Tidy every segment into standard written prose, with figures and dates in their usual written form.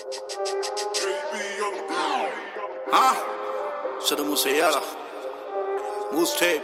Huh? Shoulda Musiala. Moose tape.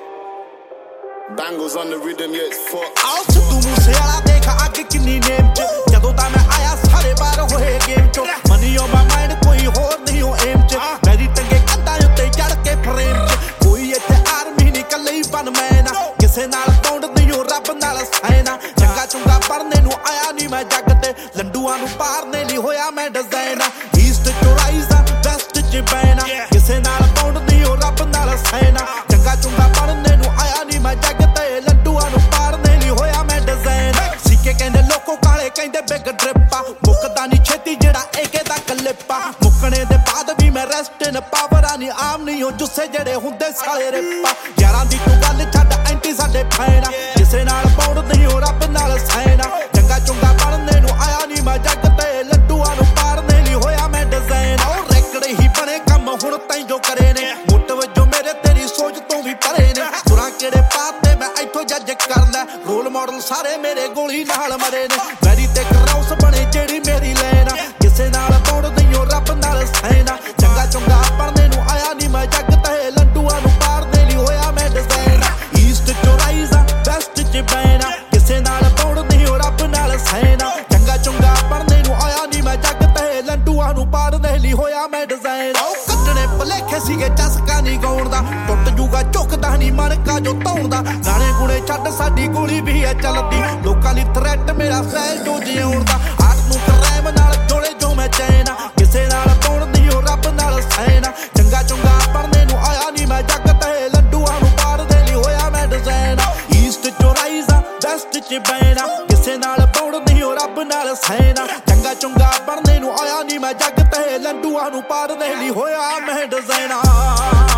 Bangles on the rhythm, yeah, it's fucked. ਆਓ ਸਿੱਧੂ ਮੂਸੇਵਾਲਾ ਦੇਖ ਅੱਗ ਕਿੰਨੀ ਨੇਮ ਚ ਜਦੋਂ ਤਾਂ ਮੈਂ ਆਇਆ ਸਾਰੇ ਬਾਹਰ ਹੋਏ ਗੇਮ ਚੋਂ ਮਨੀ ਓ ਮਾਈ ਮਾਈਂਡ ਕੋਈ ਹੋਰ ਨਹੀਂ ਉਹ ਏਮ ਚ ਮੇਰੀ ਟੰਗੇ ਕੰਧਾਂ ਉੱਤੇ ਚੜ ਕੇ ਫਰੇਮ ਚ ਕੋਈ ਇੱਥੇ ਆਰਮੀ ਨਹੀਂ ਕੱਲੇ ਹੀ ਬਨ ਮੈਂ ਨਾ ਕਿਸੇ ਨਾਲ ਪੌਂਡ ਨਹੀਂ ਉਹ ਰੱਬ ਨਾਲ ਸੈਨਾ ਚੰਗਾ ਚੁੰਗਾ ਪੜਨੇ ਨੂੰ ਆਇਆ ਨਹੀਂ ਮੈਂ ਜੱਗ ਤੇ ਲੰਡੂਆਂ ਨੂੰ ਪਾਰਨੇ ਲਈ ਹੋਇਆ ਮੈਂ ਡਿਜ਼ਾਈਨ ਈਸਟ ਚੋਂ ਰਾਈਜ਼ ਵੈਸਟ ਚ ਬੈਨਾ ਕਿਸੇ ਨਾਲ ਪੌਂਡ ਨਹੀਂ ਉਹ ਰੱਬ ਨਾਲ ਸੈਨਾ ਚੰਗਾ ਚੁੰਗਾ ਪੜਨੇ ਨੂੰ ਆਇਆ ਨਹੀਂ ਮੈਂ ਜੱਗ ਤੇ ਲੰਡੂਆਂ ਨੂੰ ਪਾਰਨੇ ਲਈ ਹੋਇਆ ਮੈਂ ਡਿਜ਼ਾਈਨ ਸਿੱਕੇ ਕਹਿੰਦੇ ਲੋਕੋ ਕਾਲੇ ਕਹਿੰਦੇ ਬਿਗ ਡ੍ਰਿਪਾ ਮੁੱਕਦਾ ਨਹੀਂ ਛੇਤੀ ਜਿਹੜਾ ਏਕੇ ਦਾ ਕਲਿੱਪਾ ਮੁੱਕਣੇ ਦੇ ਬਾਅਦ ਵੀ ਮੈਂ ਰੈਸਟ ਇਨ ਪਾਵਰਾਂ ਨਹੀਂ ਆਮ ਨਹੀਂ ਉਹ ਜੁੱਸੇ ਜਿਹੜੇ ਹੁੰਦੇ ਸਾਲੇ ਰਿਪਾ ਯਾਰਾਂ ਦੀ ਤੂੰ ਗੱਲ ਛੱਡ ਐਂਟੀ ਸਾਡੇ ਫੈਨਾ ਕਿਸੇ ਨਾਲ ਪੌਂਡ ਨਹੀਂ ਉਹ ਰੱਬ ਨਾਲ ਸੈਨਾ ਚੰਗਾ ਚੁੰਗਾ ਪੜਨੇ ਨੂੰ ਆਇਆ ਨਹੀਂ ਮੈਂ ਜੱਗ ਤੇ ਲੰਡੂਆਂ ਨੂੰ ਪਾਰਨੇ ਲਈ ਹੋਇਆ ਮੈਂ ਡਿਜ਼ਾਈਨ ਉਹ ਰੈਕੜ ਹੀ ਬਣੇ ਕੰਮ ਹੁਣ ਤਾਈਂ ਜੋ ਕਰੇ ਨੇ ਮੁੱਟ ਵਜੋਂ ਮੇਰੇ ਤੇਰੀ ਸੋਚ ਤੋਂ ਵੀ ਪਰੇ ਨੇ ਸੁਰਾਂ ਕਿਹੜੇ ਪਾਤੇ ਮੈਂ ਇੱਥੋਂ ਜੱਜ ਕਰ ਲੈ ਰੋਲ ਮਾਡਲ ਸਾਰੇ ਮੇਰੇ ਗੋਲੀ ਨਾਲ ਮਰੇ ਨੇ ਵੈਰੀ ਤੇ ਕਰਾਉਸ ਬਣੇ ਜਿਹੜੀ ਮੇਰੀ ਲੈਨ ਕਿਸੇ ਨਾਲ ਪੌਂਡ ਨਹੀਂ ਉਹ ਰੱਬ ਨਾਲ ਸੈਨਾ ਚੰਗਾ ਚੁੰਗਾ ਪੜਨੇ ਨੂੰ ਆਇਆ ਨਹੀਂ ਮੈਂ ਜੱਗ ਤੇ ਲੰਡੂਆਂ ਨੂੰ ਪਾਰਨੇ ਲਈ ਹੋਇਆ ਮੈਂ ਡਿਜ਼ਾਈਨ ਈਸਟ ਚੋਂ ਰਾਈਜ਼ ਵੈਸਟ ਚ ਬੈਨਾ ਕਿਸੇ ਨਾਲ ਪੌਂਡ ਨਹੀਂ ਉਹ ਰੱਬ ਨਾਲ ਸੈਨਾ ਚੰਗਾ ਚੁੰਗਾ ਪੜਨੇ ਨੂੰ ਆਇਆ ਨਹੀਂ ਮੈਂ ਜੱਗ ਤੇ ਲੰਡੂਆਂ ਨੂੰ ਪਾਰਨੇ ਲਈ ਹੋਇਆ ਮੈਂ ਡਿਜ਼ਾਈਨ ਉਹ ਕੱਟਣੇ ਭਲੇਖੇ ਸੀਗੇ ਚਸਕਾ ਨਹੀਂ ਗਾਉਣ ਦਾ ਟੁੱਟ ਜੂਗਾ ਝੁਕਦਾ ਨਹੀਂ ਮਣਕਾ ਜੋ ਧੌਂਦਾ ਗਾਣੇ ਗੁਣੇ ਛੱਡ ਸਾਡੀ ਗੋਲੀ ਵੀ ਐ ਚੱਲਦੀ ਲੋਕਾਂ ਲਈ ਥ੍ਰੈਟ ਮੇਰਾ ਸਹਿਲ ਜੋ ਜਿਉਣ ਦਾ ਆਟ ਨੂੰ ਕਰੈਮ ਨਾਲ ਜੋੜੇ ਜੋ ਮੈਂ ਚੈਨਾ ਕਿਸੇ ਨਾਲ ਪੌਂਡ ਨਹੀਂ ਉਹ ਰੱਬ ਨਾਲ ਸੈਨਾ ਚੰਗਾ ਚੁੰਗਾ ਪੜਨੇ ਨੂੰ ਆਇਆ ਨਹੀਂ ਮੈਂ ਜੱਗ ਤੇ ਲੰਡੂਆਂ ਨੂੰ ਪਾਰਦੇ ਲਈ ਹੋਇਆ ਮੈਂ ਡਿਜ਼ਾਈਨ ਈਸਟ ਚੋਂ ਰਾਈਜ਼ ਵੈਸਟ ਚ ਬੈਨਾ ਕਿਸੇ ਨਾਲ ਪੌਂਡ ਨਹੀਂ ਉਹ ਰੱਬ ਨਾਲ ਸੈਨਾ ਚੰਗਾ ਚੁੰਗਾ ਪੜਨੇ ਨੂੰ ਆਇਆ ਨਹੀਂ ਮੈਂ ਜੱਗ ਤੇ ਲੰਡੂਆਂ ਨੂੰ ਪਾਰਦੇ ਲਈ ਹੋਇਆ ਮੈਂ ਡਿਜ਼ਾਈਨ